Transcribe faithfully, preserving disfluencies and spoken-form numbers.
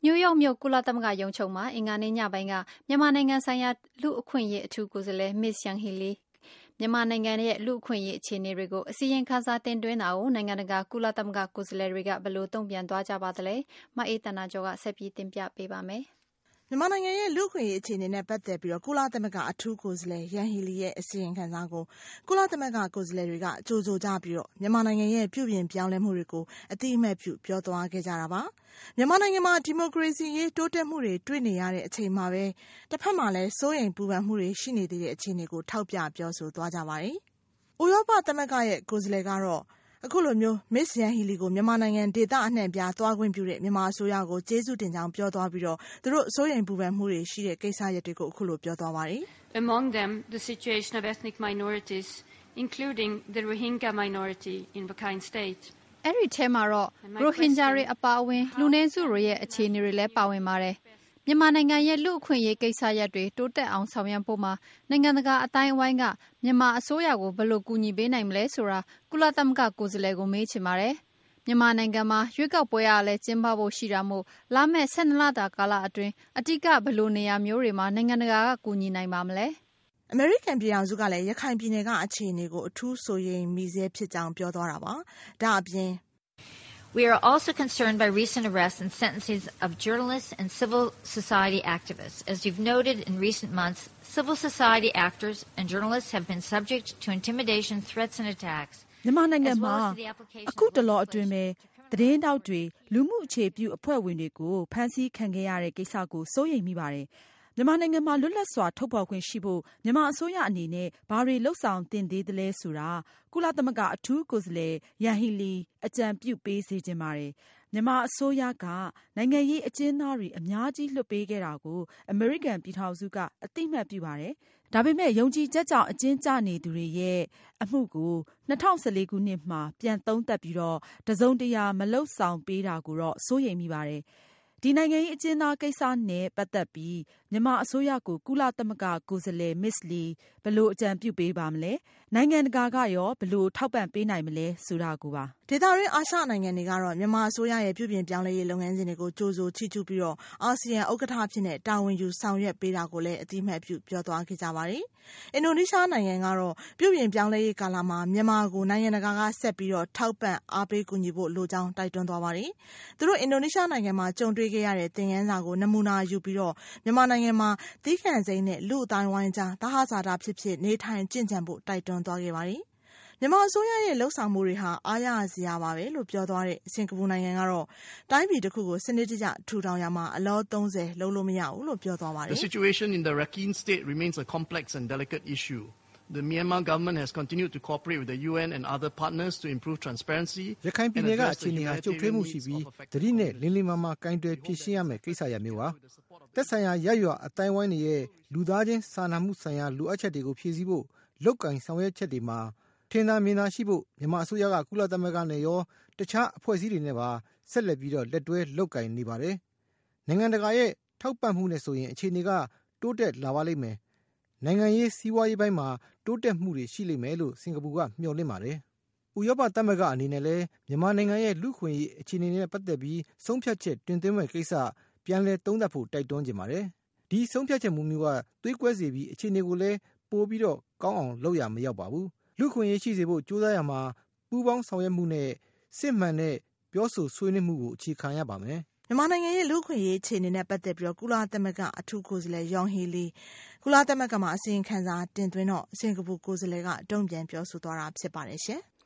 New York မြို့ကုလသမဂ္ဂရုံးချုပ်မှာအင်္ဂါနေ့ညပိုင်းကမြန်မာနိုင်ငံဆိုင်ရာလူ့အခွင့်အရေးအထူးကိုယ်စားလှယ် Miss Yanghee Lee မြန်မာနိုင်ငံရဲ့လူ့အခွင့်အရေးအခြေအနေတွေကိုအစီရင်ခံစာတင်သွင်းတာကိုနိုင်ငံတကာကုလသမဂ္ဂကိုယ်စားလှယ်တွေကဘယ်လိုတုံ့ပြန်သွားကြပါသလဲ။မအေးသန္တာကျော်ကဆက်ပြီးတင်ပြပေးပါမယ်။မြန်မာနိုင်ငံရဲ့လူ့အခွင့်အရေးအခြေအနေနဲ့ပတ်သက်ပြီးတော့ကုလသမဂ္ဂအထူးကိုယ်စားလှယ်ယန်ဟီလီရဲ့အစီရင်ခံစာကိုကုလသမဂ္ဂကိုယ်စားလှယ်တွေကကြိုဆိုကြပြီးတော့မြန်မာနိုင်ငံရဲ့ပြုပြင်ပြောင်းလဲမှုတွေကိုအတိအမှတ်ပြုပြောသွားခဲ့ကြတာပါ။မြန်မာနိုင်ငံမှာဒီမိုကရေစီရေးတိုးတက်မှုတွေတွေ့နေရတဲ့အချိန်မှာပဲတစ်ဖက်မှာလည်းစိုးရိမ်ပူပန်မှုတွေရှိနေသေးတဲ့အခြေအနေကိုထောက်ပြပြောဆိုသွားကြပါတယ်။ဥရောပသမဂ္ဂရဲ့ကိုယ်စားလှယ်ကတော့အခုလိုမျိုး Miss Yanghee Lee ကိုမြန်မာနိုင်ငံဒေသအနှံ့ပြားသွားခွင့်ပြုတဲ့မြန်မာအစိုးရကိုကျေးဇူးတင်ကြောင်းပြောသွားပြီးတော့သူတို့စိုးရိမ်ပူပန်မှုတွေရှိတဲ့ကိစ္စရပ်တွေကိုအခုလိုပြောသွားပါတယ်။ Among them, the situation of ethnic minorities, including the Rohingya minority in Rakhine State. အဲ့ဒီထဲမှာတော့ Rohingya တွေအပါအဝင်လူနည်းစုတွေရဲ့အခြေအနေတွေလည်းပါဝင်ပါတယ်။မြန်မာနိုင်ငံရဲ့လူ့အခွင့်အရေးကိစ္စရပ်တွေတိုးတက်အောင်ဆောင်ရွက်ဖို့မှာနိုင်ငံတကာအတိုင်းအဝိုင်းကမြန်မာအစိုးရကိုဘယ်လိုကူညီပေးနိုင်မလဲဆိုတာကုလသမဂ္ဂကိုယ်စားလှယ်ကိုမေးချင်ပါတယ်။မြန်မာနိုင်ငံမှာရွေးကောက်ပွဲရလည်းကျင်းပဖို့ရှိတာမို့လာမယ့်ဆယ်နှစ်လတာကာလအတွင်းအတိကဘယ်လိုနေရာမျိုးတွေမှာနိုင်ငံတကာကကူညီနိုင်ပါမလဲ။အမေရိကန်ပြည်ထောင်စုကလည်းရခိုင်ပြည်နယ်ကအခြေအနေကိုအထူးဆိုရင်မိဆဲဖြစ်ကြောင်းပြောသွားတာပါ။ဒါအပြင် We are also concerned by recent arrests and sentences of journalists and civil society activists. As you've noted in recent months, civil society actors and journalists have been subject to intimidation, threats and attacks. မြန်မာနိုင်ငံမှာအခုတလောအတွင်းပဲသတင်းတောက်တွေလူမှုအခြေပြုအဖွဲ့ဝင်တွေကိုဖမ်းဆီးခံခဲ့ရတဲ့ကိစ္စကိုစိုးရိမ်မိပါတယ်။မြန်မာနိုင်ငံမှာလွတ်လပ်စွာထုတ်ဖော်ခွင့်ရှိဖို့မြန်မာအစိုးရအနေနဲ့ဘာတွေလှုပ်ဆောင်တင်သေးသလဲဆိုတာကုလသမဂ္ဂအထူးကိုယ်စားလှယ်ယန်ဟီလီအကြံပြုပေးစေချင်ပါတယ်။မြန်မာအစိုးရကနိုင်ငံရေးအကျဉ်းသားတွေအများကြီးလွှတ်ပေးခဲ့တာကိုအမေရိကန်ပြည်ထောင်စုကအသိမှတ်ပြုပါတယ်။ဒါပေမဲ့ယုံကြည်ချက်ကြောင့်အကျဉ်းကျနေသူတွေရဲ့အမှုကို၂၀၁၄ခုနှစ်မှာပြန်သုံးသပ်ပြီးတော့တစုံတရာမလှုပ်ဆောင်ပေးတာကိုတော့စိုးရိမ်မိပါတယ်။ဒီနိုင်ငံရေးအကျဉ်းသားကိစ္စနဲ့ပတ်သက်ပြီးမြန်မာအစိုးရကိုကုလသမဂ္ဂကိုယ်စားလှယ် Miss Lee ဘယ်လိုအကြံပြုပေးပါမလဲနိုင်ငံတကာကရောဘယ်လိုထောက်ပံ့ပေးနိုင်မလဲဆိုတာကိုပါဒေသရင်းအာရှနိုင်ငံတွေကတော့မြန်မာအစိုးရရဲ့ပြုပြင်ပြောင်းလဲရေးလုပ်ငန်းစဉ်တွေကိုကြိုးစိုးချီးကျူးပြီးတော့အာဆီယံဥက္ကဋ္ဌဖြစ်တဲ့တာဝန်ယူဆောင်ရွက်ပေးတာကိုလည်းအတိအမှတ်ပြုပြောသွားခဲ့ကြပါတယ်။အင်ဒိုနီးရှားနိုင်ငံကတော့ပြုပြင်ပြောင်းလဲရေးကာလမှာမြန်မာကိုနိုင်ငံတကာကဆက်ပြီးတော့ထောက်ပံ့အားပေးကူညီဖို့လိုကြောင်းတိုက်တွန်းသွားပါတယ်။သူတို့အင်ဒိုနီးရှားနိုင်ငံမှာကြုံတွေ့ခဲ့ရတဲ့သင်ခန်းစာကိုနမူနာယူပြီးတော့မြန်မာနိုင်ငံမှာသီးခံစိမ်းနဲ့လူအတိုင်းဝိုင်းကြားသဟဇာတဖြစ်ဖြစ်နေထိုင်ကျင့်ကြံဖို့တိုက်တွန်းသွားခဲ့ပါတယ်။မြန်မာအစိုးရရဲ့လှုပ်ဆောင်မှုတွေဟာအားရစရာပါပဲလို့ပြောသွားတဲ့စင်ကာပူနိုင်ငံကတော့တိုင်းပြည်တစ်ခုကိုစနစ်တကျထူထောင်ရမှာအလောသုံးဆယ်လုံးလို့မရဘူးလို့ပြောသွားပါတယ် The situation in the Rakhine State remains a complex and delicate issue. The Myanmar government has continued to cooperate with the U N and other partners to improve transparency. ရခိုင်ပြည်နယ်ကအခြေအနေဟာကြုတ်ထွေးမှုရှိပြီးသတိနဲ့လင်းလင်းမာမာကင်တွယ်ဖြေရှင်းရမယ့်ကိစ္စရပ်မျိုးပါသက်ဆိုင်ရာရပ်ရွာအတိုင်းဝိုင်းတွေရဲ့လူသားချင်းစာနာမှုဆိုင်ရာလိုအပ်ချက်တွေကိုဖြည့်ဆည်းဖို့လောက်ကင်ဆောင်ရွက်ချက်တွေမှာထင်သာမြင်သာရှိဖို့မြန်မာအစိုးရကကုလသမဂ္ဂနဲ့ရောတခြားအဖွဲ့အစည်းတွေနဲ့ပါဆက်လက်ပြီးတော့လက်တွဲလောက်ကင်နေပါတယ်နိုင်ငံတကာရဲ့ထောက်ပံ့မှုနဲ့ဆိုရင်အခြေအနေကတိုးတက်လာပါလိမ့်မယ်နိုင်ငံရေးစီးပွားရေးပိုင်းမှာတိုးတက်မှုတွေရှိလိမ့်မယ်လို့စင်ကာပူကမျှော်လင့်ပါတယ်ဥရောပသမဂ္ဂအနေနဲ့လည်းမြန်မာနိုင်ငံရဲ့လူ့ခွင့်ရေးအခြေအနေနဲ့ပတ်သက်ပြီးဆုံးဖြတ်ချက်တွင်သွင်းမဲ့ကိစ္စပြန်လည်သုံးသပ်ဖို့တိုက်တွန်းကြပါတယ်ဒီဆုံးဖြတ်ချက်မျိုးမျိုးကသွေးကွဲစေပြီးအခြေအနေကိုလည်းပိုပြီးတော့ကောင်းအောင်လုပ်ရမရောက်ပါဘူးလူခွင့်ရေးရှိစေဖို့ကြိုးစားရမှာပူးပေါင်းဆောင်ရွက်မှုနဲ့စစ်မှန်တဲ့ပြောဆိုဆွေးနွေးမှုကိုအခြေခံရပါမယ်မြန်မာနိုင်ငံရဲ့လူခွင့်ရေးအခြေအနေနဲ့ပတ်သက်ပြီးတော့ကုလသမဂ္ဂအထူးကိုယ်စားလှယ်ယောင်ဟီလီကုလသမဂ္ဂမှာအစီရင်ခံစာတင်သွင်းတော့စင်ကာပူကိုယ်စားလှယ်ကတုံ့ပြန်ပြောဆိုသွားတာဖြစ်ပါတယ်ရှင်